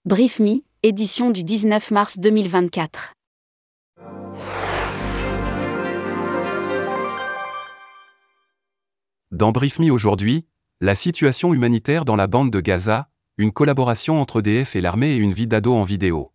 Brief Me, édition du 19 mars 2024. Dans Brief Me aujourd'hui, la situation humanitaire dans la bande de Gaza, une collaboration entre EDF et l'armée et une vie d'ado en vidéo.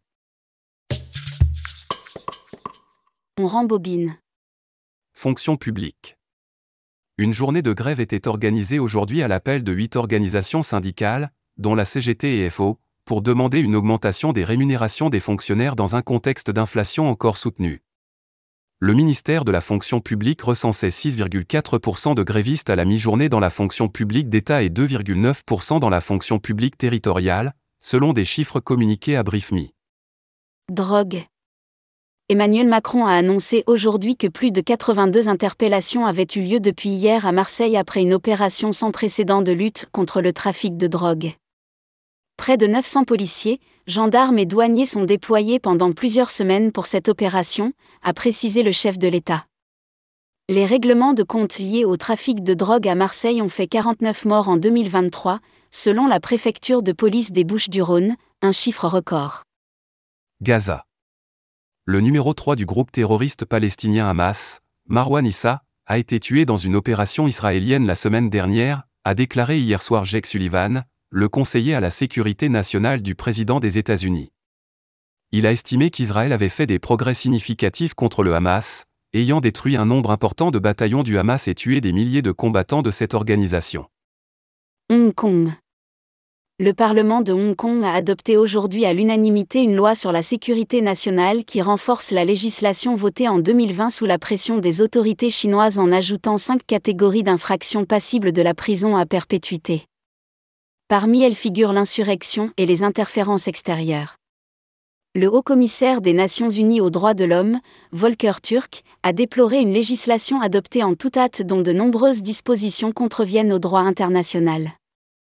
On rembobine. Fonction publique. Une journée de grève était organisée aujourd'hui à l'appel de 8 organisations syndicales, dont la CGT et FO, pour demander une augmentation des rémunérations des fonctionnaires dans un contexte d'inflation encore soutenu. Le ministère de la fonction publique recensait 6,4% de grévistes à la mi-journée dans la fonction publique d'État et 2,9% dans la fonction publique territoriale, selon des chiffres communiqués à Brief Me. Drogue. Emmanuel Macron a annoncé aujourd'hui que plus de 82 interpellations avaient eu lieu depuis hier à Marseille après une opération sans précédent de lutte contre le trafic de drogue. Près de 900 policiers, gendarmes et douaniers sont déployés pendant plusieurs semaines pour cette opération, a précisé le chef de l'État. Les règlements de compte liés au trafic de drogue à Marseille ont fait 49 morts en 2023, selon la préfecture de police des Bouches-du-Rhône, un chiffre record. Gaza. Le numéro 3 du groupe terroriste palestinien Hamas, Marwan Issa, a été tué dans une opération israélienne la semaine dernière, a déclaré hier soir Jake Sullivan, le conseiller à la sécurité nationale du président des États-Unis. Il a estimé qu'Israël avait fait des progrès significatifs contre le Hamas, ayant détruit un nombre important de bataillons du Hamas et tué des milliers de combattants de cette organisation. Hong Kong. Le Parlement de Hong Kong a adopté aujourd'hui à l'unanimité une loi sur la sécurité nationale qui renforce la législation votée en 2020 sous la pression des autorités chinoises en ajoutant 5 catégories d'infractions passibles de la prison à perpétuité. Parmi elles figurent l'insurrection et les interférences extérieures. Le haut-commissaire des Nations Unies aux droits de l'homme, Volker Turk, a déploré une législation adoptée en toute hâte dont de nombreuses dispositions contreviennent au droit international.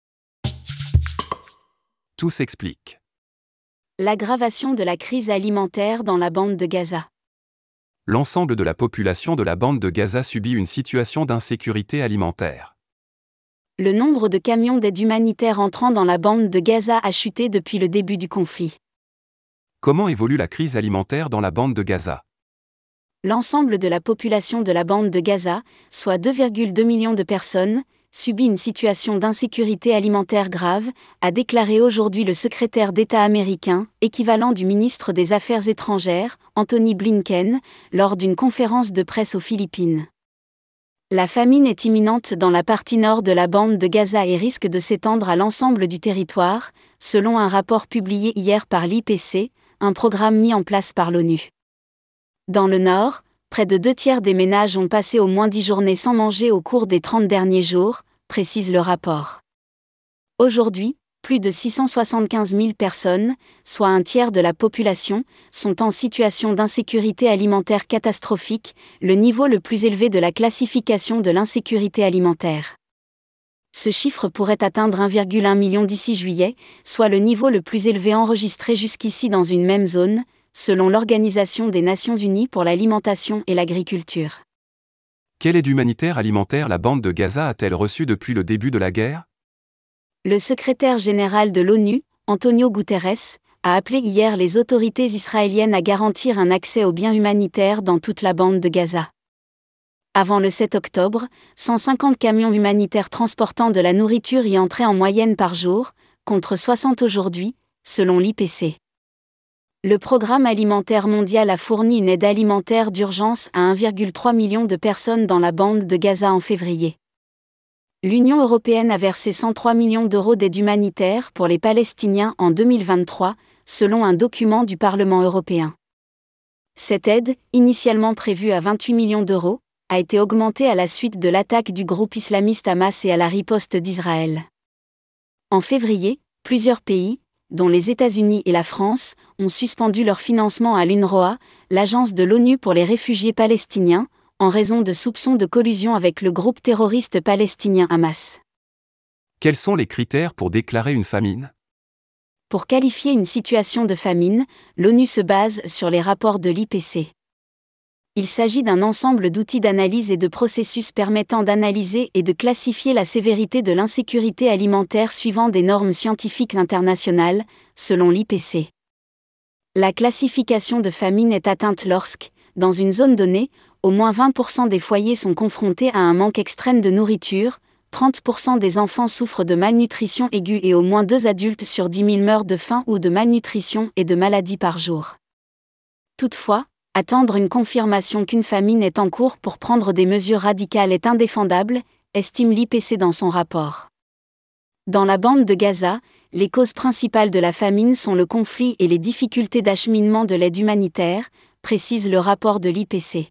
Tout s'explique. L'aggravation de la crise alimentaire dans la bande de Gaza. L'ensemble de la population de la bande de Gaza subit une situation d'insécurité alimentaire. Le nombre de camions d'aide humanitaire entrant dans la bande de Gaza a chuté depuis le début du conflit. Comment évolue la crise alimentaire dans la bande de Gaza ? L'ensemble de la population de la bande de Gaza, soit 2,2 millions de personnes, subit une situation d'insécurité alimentaire grave, a déclaré aujourd'hui le secrétaire d'État américain, équivalent du ministre des Affaires étrangères, Anthony Blinken, lors d'une conférence de presse aux Philippines. La famine est imminente dans la partie nord de la bande de Gaza et risque de s'étendre à l'ensemble du territoire, selon un rapport publié hier par l'IPC, un programme mis en place par l'ONU. Dans le nord, près de 2/3 des ménages ont passé au moins 10 journées sans manger au cours des 30 derniers jours, précise le rapport. Aujourd'hui, plus de 675 000 personnes, soit un tiers de la population, sont en situation d'insécurité alimentaire catastrophique, le niveau le plus élevé de la classification de l'insécurité alimentaire. Ce chiffre pourrait atteindre 1,1 million d'ici juillet, soit le niveau le plus élevé enregistré jusqu'ici dans une même zone, selon l'Organisation des Nations Unies pour l'alimentation et l'agriculture. Quelle aide humanitaire alimentaire la bande de Gaza a-t-elle reçue depuis le début de la guerre ? Le secrétaire général de l'ONU, Antonio Guterres, a appelé hier les autorités israéliennes à garantir un accès aux biens humanitaires dans toute la bande de Gaza. Avant le 7 octobre, 150 camions humanitaires transportant de la nourriture y entraient en moyenne par jour, contre 60 aujourd'hui, selon l'IPC. Le Programme alimentaire mondial a fourni une aide alimentaire d'urgence à 1,3 million de personnes dans la bande de Gaza en février. L'Union européenne a versé 103 millions d'euros d'aide humanitaire pour les Palestiniens en 2023, selon un document du Parlement européen. Cette aide, initialement prévue à 28 millions d'euros, a été augmentée à la suite de l'attaque du groupe islamiste Hamas et à la riposte d'Israël. En février, plusieurs pays, dont les États-Unis et la France, ont suspendu leur financement à l'UNRWA, l'agence de l'ONU pour les réfugiés palestiniens, en raison de soupçons de collusion avec le groupe terroriste palestinien Hamas. Quels sont les critères pour déclarer une famine ? Pour qualifier une situation de famine, l'ONU se base sur les rapports de l'IPC. Il s'agit d'un ensemble d'outils d'analyse et de processus permettant d'analyser et de classifier la sévérité de l'insécurité alimentaire suivant des normes scientifiques internationales, selon l'IPC. La classification de famine est atteinte lorsque, dans une zone donnée, au moins 20% des foyers sont confrontés à un manque extrême de nourriture, 30% des enfants souffrent de malnutrition aiguë et au moins 2 adultes sur 10 000 meurent de faim ou de malnutrition et de maladies par jour. Toutefois, attendre une confirmation qu'une famine est en cours pour prendre des mesures radicales est indéfendable, estime l'IPC dans son rapport. Dans la bande de Gaza, les causes principales de la famine sont le conflit et les difficultés d'acheminement de l'aide humanitaire, précise le rapport de l'IPC.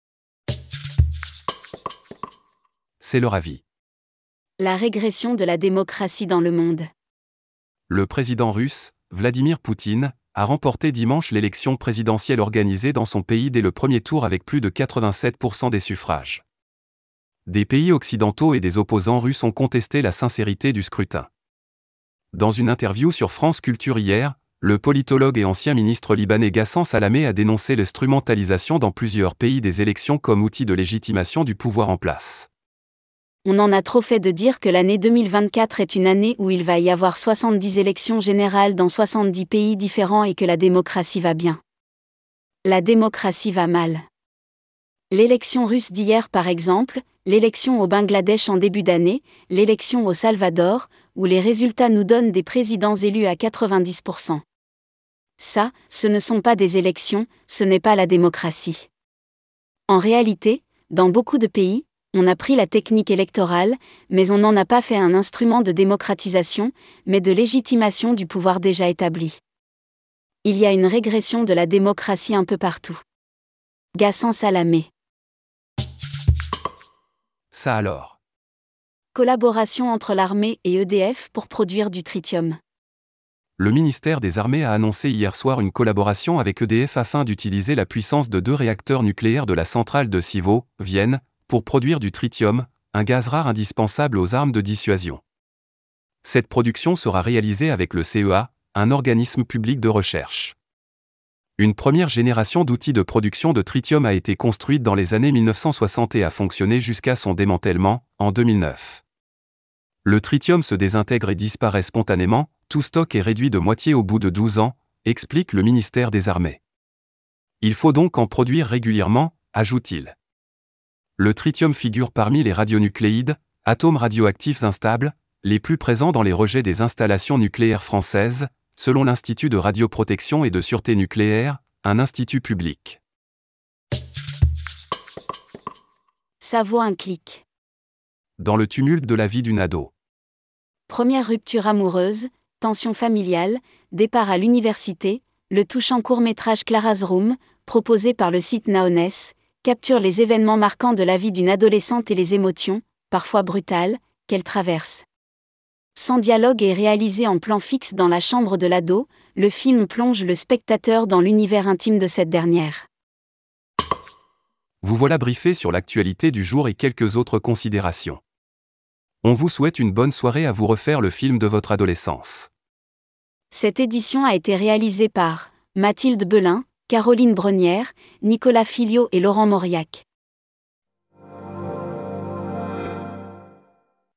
C'est leur avis. La régression de la démocratie dans le monde. Le président russe, Vladimir Poutine, a remporté dimanche l'élection présidentielle organisée dans son pays dès le premier tour avec plus de 87% des suffrages. Des pays occidentaux et des opposants russes ont contesté la sincérité du scrutin. Dans une interview sur France Culture hier, le politologue et ancien ministre libanais Ghassan Salamé a dénoncé l'instrumentalisation dans plusieurs pays des élections comme outil de légitimation du pouvoir en place. On en a trop fait de dire que l'année 2024 est une année où il va y avoir 70 élections générales dans 70 pays différents et que la démocratie va bien. La démocratie va mal. L'élection russe d'hier par exemple, l'élection au Bangladesh en début d'année, l'élection au Salvador, où les résultats nous donnent des présidents élus à 90%. Ça, ce ne sont pas des élections, ce n'est pas la démocratie. En réalité, dans beaucoup de pays, on a pris la technique électorale, mais on n'en a pas fait un instrument de démocratisation, mais de légitimation du pouvoir déjà établi. Il y a une régression de la démocratie un peu partout. Ghassan Salamé. Ça alors. Collaboration entre l'armée et EDF pour produire du tritium. Le ministère des Armées a annoncé hier soir une collaboration avec EDF afin d'utiliser la puissance de 2 réacteurs nucléaires de la centrale de Siwo, Vienne, pour produire du tritium, un gaz rare indispensable aux armes de dissuasion. Cette production sera réalisée avec le CEA, un organisme public de recherche. Une première génération d'outils de production de tritium a été construite dans les années 1960 et a fonctionné jusqu'à son démantèlement, en 2009. Le tritium se désintègre et disparaît spontanément, tout stock est réduit de moitié au bout de 12 ans, explique le ministère des Armées. Il faut donc en produire régulièrement, ajoute-t-il. Le tritium figure parmi les radionucléides, atomes radioactifs instables, les plus présents dans les rejets des installations nucléaires françaises, selon l'Institut de radioprotection et de sûreté nucléaire, un institut public. Ça vaut un clic. Dans le tumulte de la vie d'une ado. Première rupture amoureuse, tension familiale, départ à l'université, le touchant court-métrage Clara's Room, proposé par le site Naoness, capture les événements marquants de la vie d'une adolescente et les émotions, parfois brutales, qu'elle traverse. Sans dialogue et réalisé en plan fixe dans la chambre de l'ado, le film plonge le spectateur dans l'univers intime de cette dernière. Vous voilà briefé sur l'actualité du jour et quelques autres considérations. On vous souhaite une bonne soirée à vous refaire le film de votre adolescence. Cette édition a été réalisée par Mathilde Belin, Caroline Brenière, Nicolas Filliot et Laurent Mauriac.